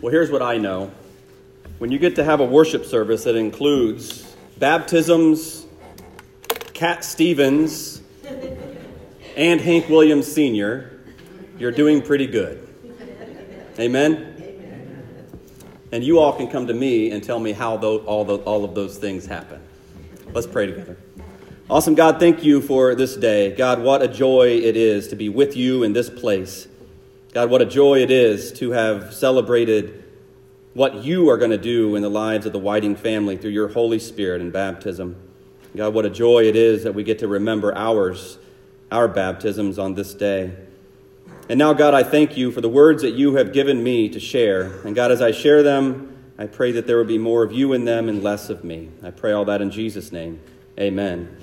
Well, here's what I know. When you get to have a worship service that includes baptisms, Cat Stevens, and Hank Williams Sr., you're doing pretty good. Amen? And you all can come to me and tell me how all of those things happen. Let's pray together. Awesome God, thank you for this day. God, what a joy it is to be with you in this place. God, what a joy it is to have celebrated what you are going to do in the lives of the Whiting family through your Holy Spirit and baptism. God, what a joy it is that we get to remember our baptisms on this day. And now, God, I thank you for the words that you have given me to share. And God, as I share them, I pray that there will be more of you in them and less of me. I pray all that in Jesus' name. Amen.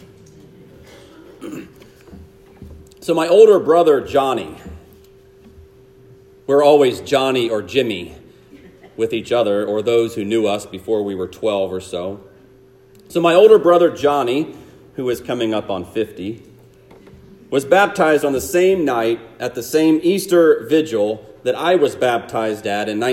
So my older brother, Johnny, we're always Johnny or Jimmy with each other, or those who knew us before we were 12 or so. So my older brother, Johnny, who is coming up on 50, was baptized on the same night at the same Easter vigil that I was baptized at in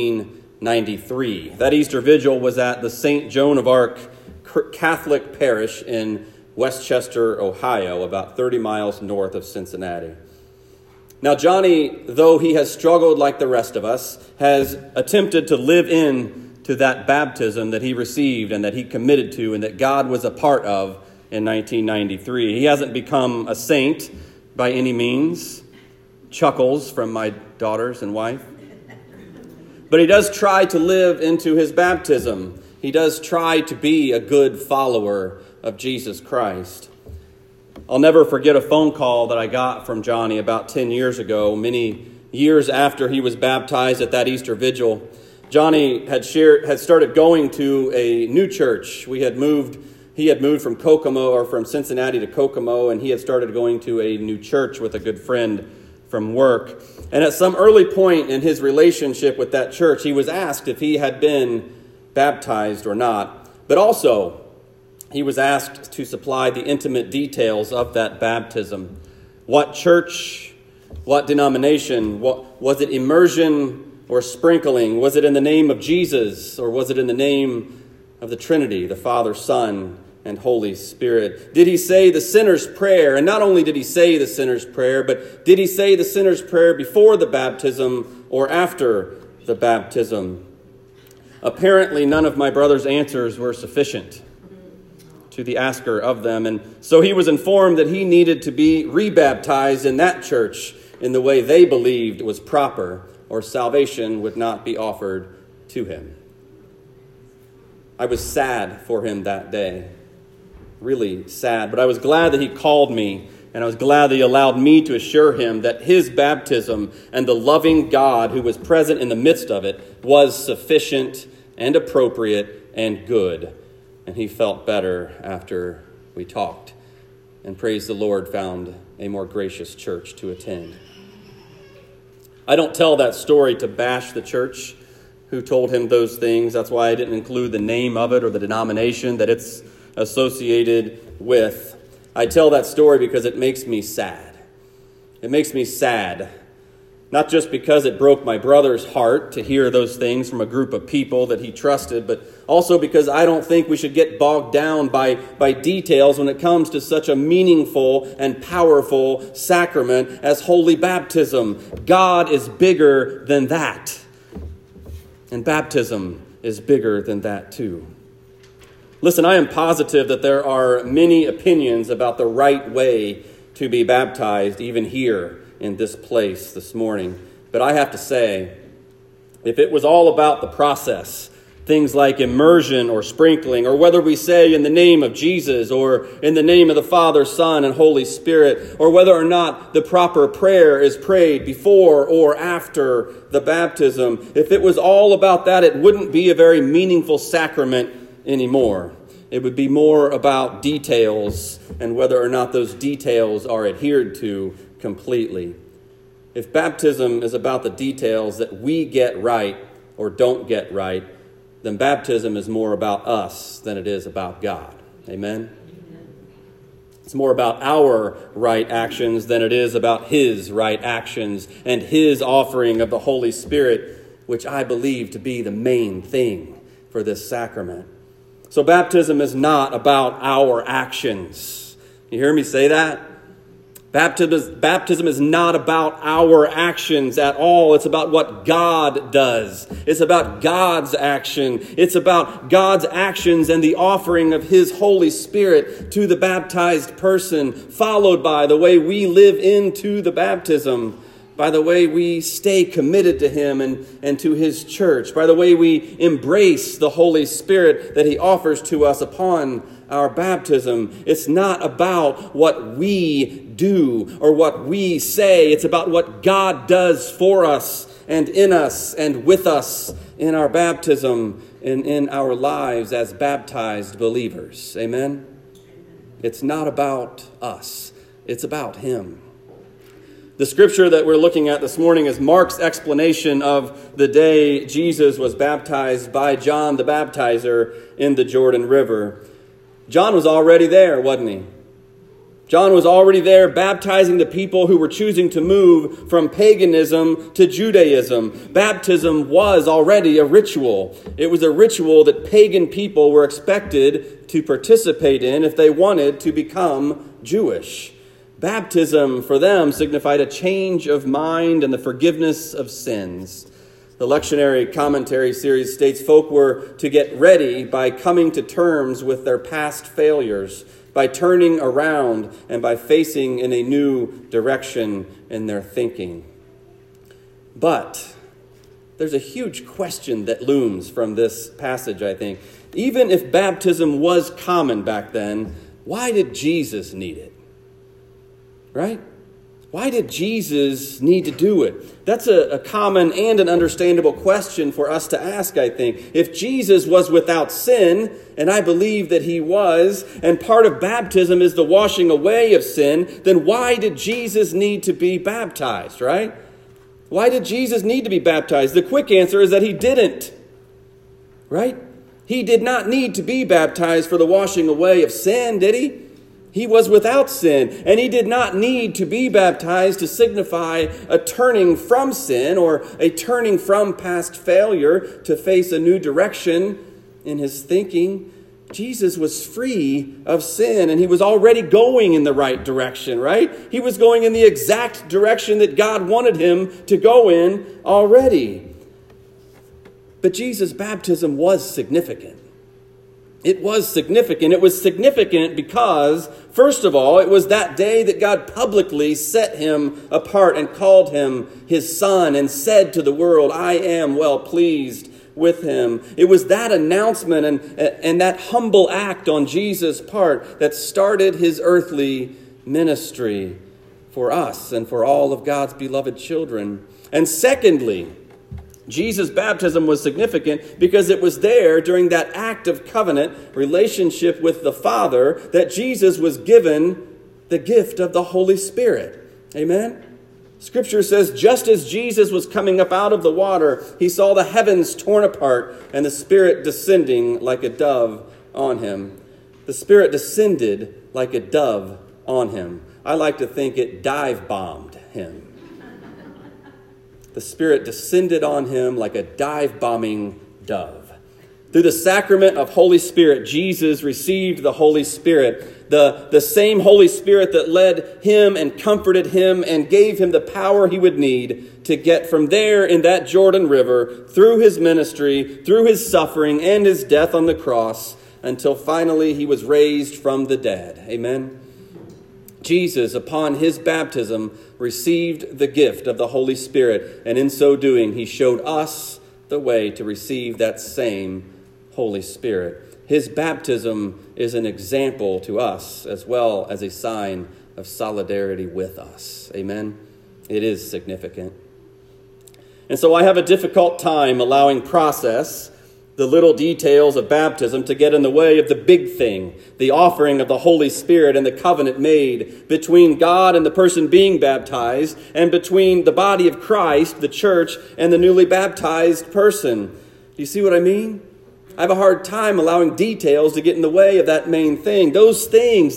1993. That Easter vigil was at the St. Joan of Arc Catholic Parish in Westchester, Ohio, about 30 miles north of Cincinnati. Now, Johnny, though he has struggled like the rest of us, has attempted to live in to that baptism that he received and that he committed to and that God was a part of in 1993. He hasn't become a saint by any means. Chuckles from my daughters and wife. But he does try to live into his baptism. He does try to be a good follower of Jesus Christ. I'll never forget a phone call that I got from Johnny about 10 years ago, many years after he was baptized at that Easter vigil. Johnny had started going to a new church. He had moved from Kokomo, or from Cincinnati to Kokomo, and he had started going to a new church with a good friend from work. And at some early point in his relationship with that church, he was asked if he had been baptized or not. But also, he was asked to supply the intimate details of that baptism. What church, what denomination, was it immersion or sprinkling? Was it in the name of Jesus, or was it in the name of the Trinity, the Father, Son, and Holy Spirit? Did he say the sinner's prayer? And not only did he say the sinner's prayer, but did he say the sinner's prayer before the baptism or after the baptism? Apparently, none of my brother's answers were sufficient to the asker of them. And so he was informed that he needed to be rebaptized in that church in the way they believed was proper, or salvation would not be offered to him. I was sad for him that day, really sad. But I was glad that he called me, and I was glad that he allowed me to assure him that his baptism and the loving God who was present in the midst of it was sufficient and appropriate and good. And he felt better after we talked, and praise the Lord, found a more gracious church to attend. I don't tell that story to bash the church who told him those things. That's why I didn't include the name of it or the denomination that it's associated with. I tell that story because it makes me sad. It makes me sad, not just because it broke my brother's heart to hear those things from a group of people that he trusted, but also because I don't think we should get bogged down by details when it comes to such a meaningful and powerful sacrament as holy baptism. God is bigger than that. And baptism is bigger than that too. Listen, I am positive that there are many opinions about the right way to be baptized, even here in this place this morning. But I have to say, if it was all about the process, things like immersion or sprinkling, or whether we say in the name of Jesus or in the name of the Father, Son, and Holy Spirit, or whether or not the proper prayer is prayed before or after the baptism, if it was all about that, it wouldn't be a very meaningful sacrament anymore. It would be more about details and whether or not those details are adhered to completely. If baptism is about the details that we get right or don't get right, then baptism is more about us than it is about God. Amen? It's more about our right actions than it is about His right actions and His offering of the Holy Spirit which I believe to be the main thing for this sacrament. So baptism is not about our actions. You hear me say that? Baptism is not about our actions at all. It's about what God does. It's about God's action. It's about God's actions and the offering of His Holy Spirit to the baptized person, followed by the way we live into the baptism, by the way we stay committed to Him and to His church, by the way we embrace the Holy Spirit that He offers to us upon our baptism. It's not about what we do or what we say. It's about what God does for us and in us and with us in our baptism and in our lives as baptized believers. Amen? It's not about us. It's about Him. The scripture that we're looking at this morning is Mark's explanation of the day Jesus was baptized by John the Baptizer in the Jordan River. John was already there, wasn't he? John was already there baptizing the people who were choosing to move from paganism to Judaism. Baptism was already a ritual. It was a ritual that pagan people were expected to participate in if they wanted to become Jewish. Baptism for them signified a change of mind and the forgiveness of sins. The lectionary commentary series states folk were to get ready by coming to terms with their past failures, by turning around and by facing in a new direction in their thinking. But there's a huge question that looms from this passage, I think. Even if baptism was common back then, why did Jesus need it? Right? Why did Jesus need to do it? That's a common and an understandable question for us to ask, I think. If Jesus was without sin, and I believe that He was, and part of baptism is the washing away of sin, then why did Jesus need to be baptized, right? Why did Jesus need to be baptized? The quick answer is that He didn't, right? He did not need to be baptized for the washing away of sin, did He? He was without sin, and He did not need to be baptized to signify a turning from sin or a turning from past failure to face a new direction in His thinking. Jesus was free of sin, and He was already going in the right direction, right? He was going in the exact direction that God wanted Him to go in already. But Jesus' baptism was significant. It was significant. It was significant because, first of all, it was that day that God publicly set Him apart and called Him His Son and said to the world, I am well pleased with Him. It was that announcement and that humble act on Jesus' part that started His earthly ministry for us and for all of God's beloved children. And secondly, Jesus' baptism was significant because it was there during that act of covenant relationship with the Father that Jesus was given the gift of the Holy Spirit. Amen? Scripture says, just as Jesus was coming up out of the water, He saw the heavens torn apart and the Spirit descending like a dove on Him. The Spirit descended like a dove on Him. I like to think it dive-bombed Him. The Spirit descended on Him like a dive-bombing dove. Through the sacrament of Holy Spirit, Jesus received the Holy Spirit, the same Holy Spirit that led Him and comforted Him and gave Him the power He would need to get from there in that Jordan River, through His ministry, through His suffering and His death on the cross, until finally He was raised from the dead. Amen? Jesus, upon His baptism, received the gift of the Holy Spirit, and in so doing, He showed us the way to receive that same Holy Spirit. His baptism is an example to us as well as a sign of solidarity with us. Amen? It is significant. And so I have a difficult time allowing process, the little details of baptism, to get in the way of the big thing, the offering of the Holy Spirit and the covenant made between God and the person being baptized, and between the body of Christ, the church, and the newly baptized person. Do you see what I mean? I have a hard time allowing details to get in the way of that main thing. Those things, the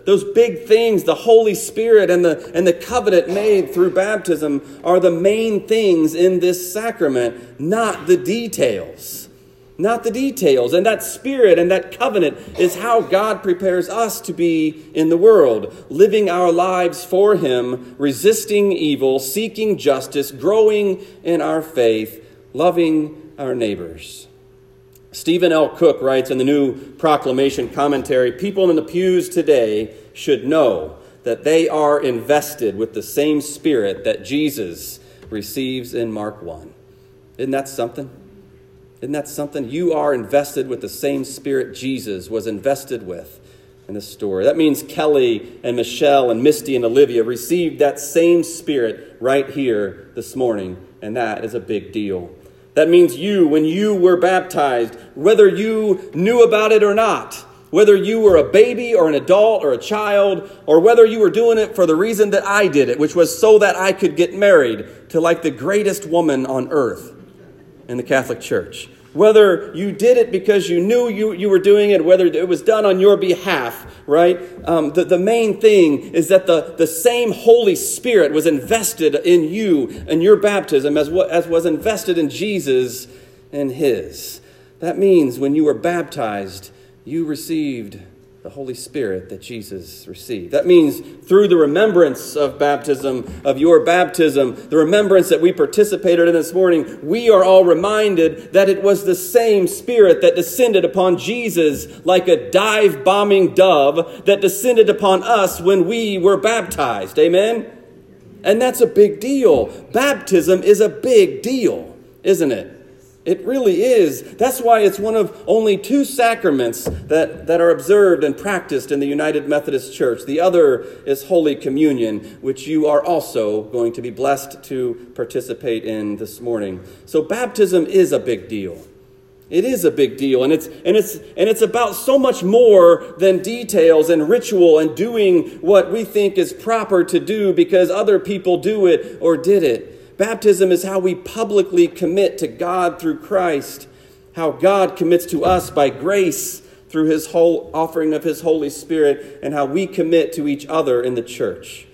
those big things, the Holy Spirit and the covenant made through baptism are the main things in this sacrament, not the details. Not the details. And that Spirit and that covenant is how God prepares us to be in the world, living our lives for Him, resisting evil, seeking justice, growing in our faith, loving our neighbors. Stephen L. Cook writes in the New Proclamation Commentary, people in the pews today should know that they are invested with the same Spirit that Jesus receives in Mark 1. Isn't that something? Isn't that something? You are invested with the same Spirit Jesus was invested with in this story. That means Kelly and Michelle and Misty and Olivia received that same Spirit right here this morning, and that is a big deal. That means you, when you were baptized, whether you knew about it or not, whether you were a baby or an adult or a child, or whether you were doing it for the reason that I did it, which was so that I could get married to like the greatest woman on earth in the Catholic Church. Whether you did it because you knew you were doing it, whether it was done on your behalf, right? The main thing is that the same Holy Spirit was invested in you and your baptism as was invested in Jesus and His. That means when you were baptized, you received the Holy Spirit that Jesus received. That means through the remembrance of baptism, of your baptism, the remembrance that we participated in this morning, we are all reminded that it was the same Spirit that descended upon Jesus like a dive-bombing dove that descended upon us when we were baptized. Amen? And that's a big deal. Baptism is a big deal, isn't it? It really is. That's why it's one of only 2 sacraments that are observed and practiced in the United Methodist Church. The other is Holy Communion, which you are also going to be blessed to participate in this morning. So baptism is a big deal. It is a big deal, and it's about so much more than details and ritual and doing what we think is proper to do because other people do it or did it. Baptism is how we publicly commit to God through Christ, how God commits to us by grace through His whole offering of His Holy Spirit, and how we commit to each other in the church.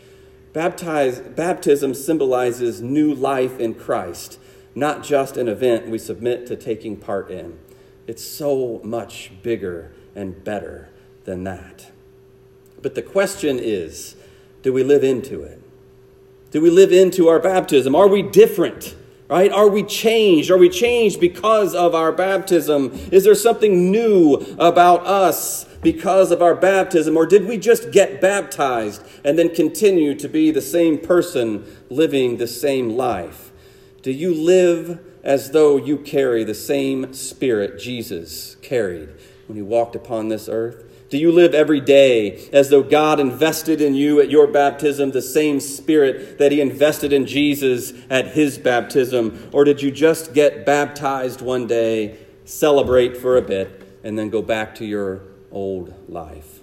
Baptism symbolizes new life in Christ, not just an event we submit to taking part in. It's so much bigger and better than that. But the question is, do we live into it? Do we live into our baptism? Are we different? Right? Are we changed? Are we changed because of our baptism? Is there something new about us because of our baptism? Or did we just get baptized and then continue to be the same person living the same life? Do you live as though you carry the same Spirit Jesus carried when He walked upon this earth? Do you live every day as though God invested in you at your baptism the same Spirit that He invested in Jesus at His baptism? Or did you just get baptized one day, celebrate for a bit, and then go back to your old life?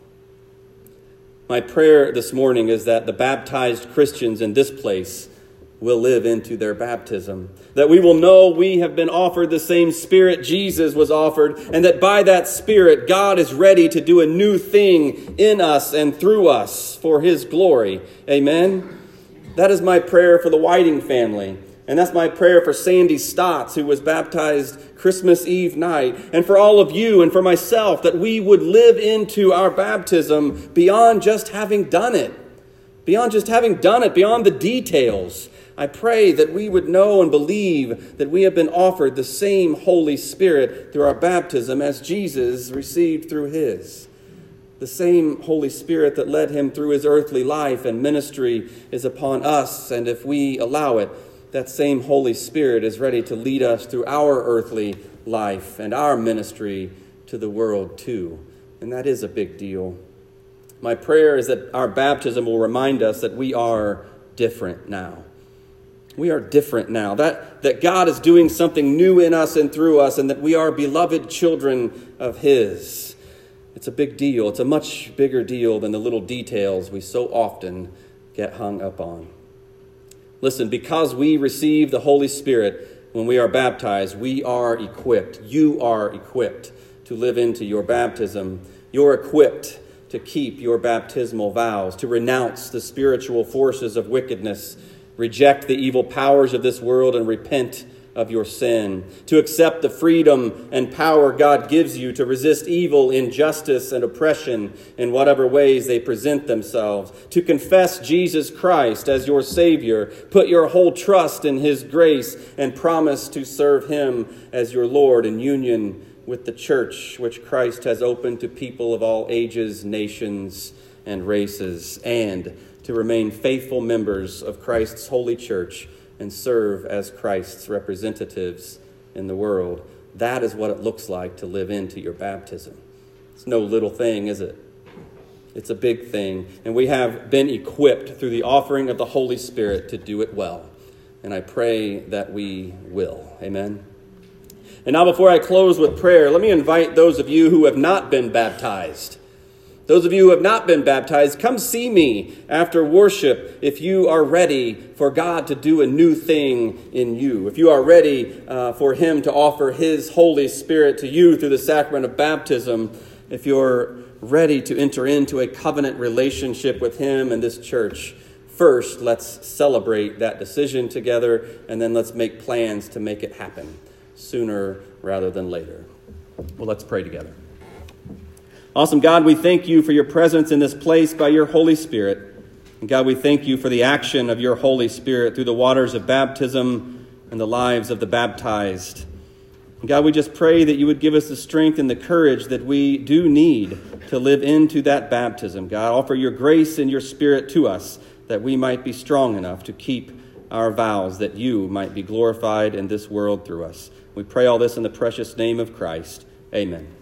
My prayer this morning is that the baptized Christians in this place will live into their baptism. That we will know we have been offered the same Spirit Jesus was offered, and that by that Spirit, God is ready to do a new thing in us and through us for His glory. Amen? That is my prayer for the Whiting family. And that's my prayer for Sandy Stotts, who was baptized Christmas Eve night. And for all of you and for myself, that we would live into our baptism beyond just having done it. Beyond just having done it, beyond the details. I pray that we would know and believe that we have been offered the same Holy Spirit through our baptism as Jesus received through His. The same Holy Spirit that led Him through His earthly life and ministry is upon us, and if we allow it, that same Holy Spirit is ready to lead us through our earthly life and our ministry to the world too. And that is a big deal. My prayer is that our baptism will remind us that we are different now. We are different now. That God is doing something new in us and through us, and that we are beloved children of His. It's a big deal. It's a much bigger deal than the little details we so often get hung up on. Listen, because we receive the Holy Spirit when we are baptized, we are equipped. You are equipped to live into your baptism. You're equipped to keep your baptismal vows, to renounce the spiritual forces of wickedness, reject the evil powers of this world, and repent of your sin, to accept the freedom and power God gives you to resist evil, injustice, and oppression in whatever ways they present themselves, to confess Jesus Christ as your Savior, put your whole trust in His grace, and promise to serve Him as your Lord in union with the church which Christ has opened to people of all ages, nations, and races, and to remain faithful members of Christ's holy church and serve as Christ's representatives in the world. That is what it looks like to live into your baptism. It's no little thing, is it? It's a big thing. And we have been equipped through the offering of the Holy Spirit to do it well. And I pray that we will. Amen. And now before I close with prayer, let me invite those of you who have not been baptized. Those of you who have not been baptized, come see me after worship if you are ready for God to do a new thing in you. If you are ready for Him to offer His Holy Spirit to you through the sacrament of baptism. If you're ready to enter into a covenant relationship with Him and this church. First, let's celebrate that decision together, and then let's make plans to make it happen sooner rather than later. Well, let's pray together. Awesome God, we thank you for your presence in this place by your Holy Spirit. And God, we thank you for the action of your Holy Spirit through the waters of baptism and the lives of the baptized. And God, we just pray that you would give us the strength and the courage that we do need to live into that baptism. God, offer your grace and your Spirit to us that we might be strong enough to keep our vows, that you might be glorified in this world through us. We pray all this in the precious name of Christ. Amen.